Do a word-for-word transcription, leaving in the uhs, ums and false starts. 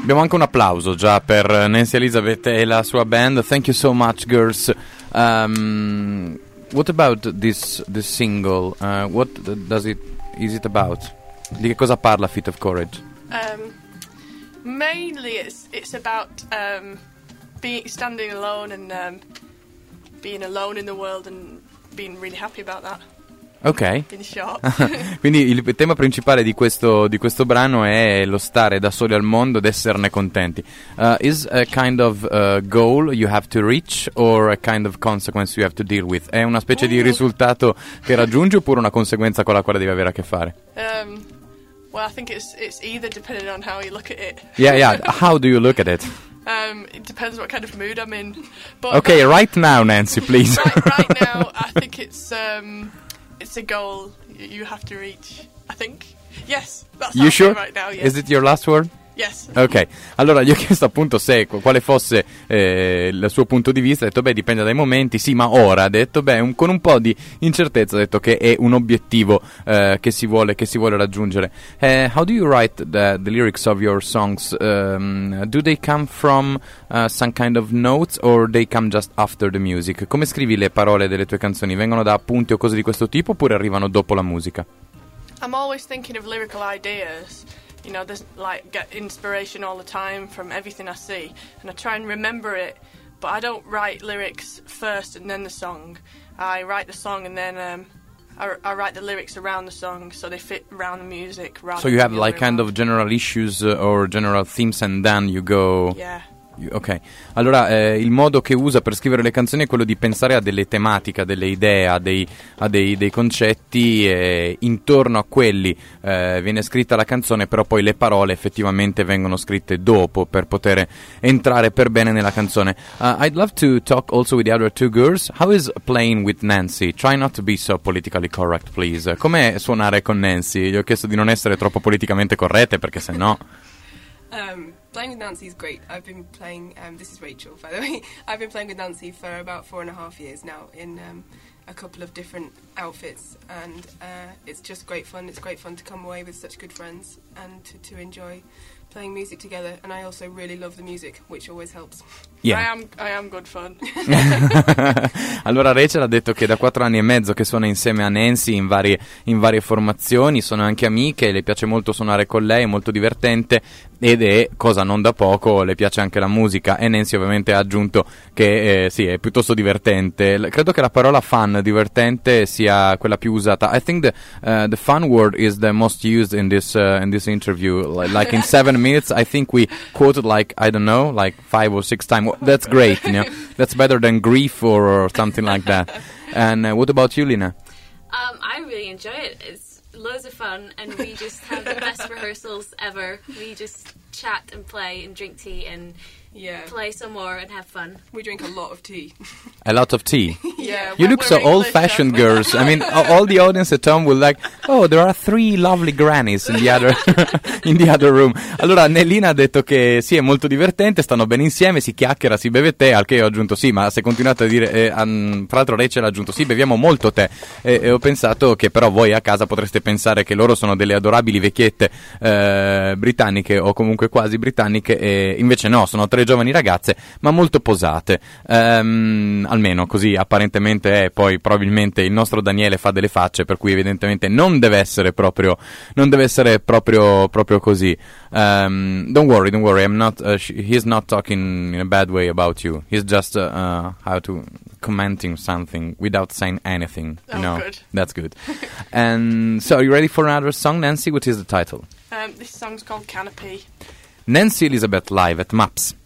Abbiamo anche un applauso già per Nancy Elizabeth e la sua band. Thank you so much, girls. Um, what about this this single? Uh, what does it is it about? Di che cosa parla Feet of Courage? Um, mainly, it's it's about um, being standing alone and um, being alone in the world and being really happy about that. Ok. In short. Quindi il tema principale di questo, di questo brano è lo stare da soli al mondo ed esserne contenti. Uh, is a kind of uh, goal you have to reach or a kind of consequence you have to deal with? È una specie di risultato che raggiungi oppure una conseguenza con la quale devi avere a che fare? Um, well, I think it's it's either depending on how you look at it. Yeah, yeah. How do you look at it? Um, it depends what kind of mood I'm in. But Okay, right now, Nancy, please. right, right now, I think it's um, it's a goal you have to reach. I think. Yes, that's You sure? right now. Yes. Is it your last word? Yes. Ok, allora gli ho chiesto appunto se quale fosse eh, il suo punto di vista. Ha detto beh, dipende dai momenti. Sì, ma ora ha detto beh, un, con un po' di incertezza ha detto che è un obiettivo eh, che si vuole che si vuole raggiungere. Eh, how do you write the, the lyrics of your songs? Um, do they come from uh, some kind of notes or they come just after the music? Come scrivi le parole delle tue canzoni? Vengono da appunti o cose di questo tipo oppure arrivano dopo la musica? I'm always thinking of lyrical ideas. You know, there's like get inspiration all the time from everything I see, and I try and remember it. But I don't write lyrics first and then the song. I write the song and then um, I, I write the lyrics around the song so they fit around the music. Rather So you have than the like other way kind around. of general issues uh, or general themes and then you go... Yeah. Ok, allora eh, il modo che usa per scrivere le canzoni è quello di pensare a delle tematiche, a delle idee, a dei, a dei, dei concetti e intorno a quelli eh, viene scritta la canzone, però poi le parole effettivamente vengono scritte dopo per poter entrare per bene nella canzone. Uh, I'd love to talk also with the other two girls. How is playing with Nancy? Try not to be so politically correct, please. Com'è suonare con Nancy? Gli ho chiesto di non essere troppo politicamente corrette perché sennò... Um, playing with Nancy is great. I've been playing, um, this is Rachel, by the way. I've been playing with Nancy for about four and a half years now in um, a couple of different outfits, and uh, it's just great fun. It's great fun to come away with such good friends and to, to enjoy playing music together, and I also really love the music, which always helps. Yeah. I am I am good fun. Allora Rachel ha detto che da quattro anni e mezzo che suona insieme a Nancy in varie, in varie formazioni, sono anche amiche, le piace molto suonare con lei, è molto divertente ed è, cosa non da poco, le piace anche la musica, e Nancy ovviamente ha aggiunto che eh, sì, è piuttosto divertente. L- credo che la parola fun, divertente, sia quella più usata. I think the, uh, the fun word is the most used in this, uh, in this interview, like, like in seven minutes I think we quoted like, I don't know, like five or six times. That's great, you know. That's better than grief or, or something like that. And uh, what about you, Lina? Um, I really enjoy it. It's loads of fun, and we just have the best rehearsals ever. We just chat and play and drink tea and Yeah. play some more and have fun. We drink a lot of tea. A lot of tea. Yeah. You we're- look so we're English, old-fashioned, aren't we? girls. I mean, a- all the audience at home will like, oh, there are three lovely grannies in the other in the other room. Allora, Nellina ha detto che sì, è molto divertente, stanno bene insieme, si chiacchiera, si beve tè, al che ho aggiunto sì, ma se continuate a dire, eh, um, fra l'altro Rachel ha aggiunto sì, beviamo molto tè, e, e ho pensato che però voi a casa potreste pensare che loro sono delle adorabili vecchiette eh, britanniche o comunque quasi britanniche, e invece no, sono tre giovani ragazze ma molto posate, um, almeno così apparentemente è. Poi probabilmente il nostro Daniele fa delle facce per cui evidentemente non deve essere proprio non deve essere proprio proprio così. Um, don't worry, don't worry, I'm not uh, sh- he's not talking in a bad way about you. He's just uh, uh, how to commenting something without saying anything, you Oh, know. good. That's good. And so are you ready for another song, Nancy? What is the title? Um, this song's called Canopy. Nancy Elizabeth live at Maps.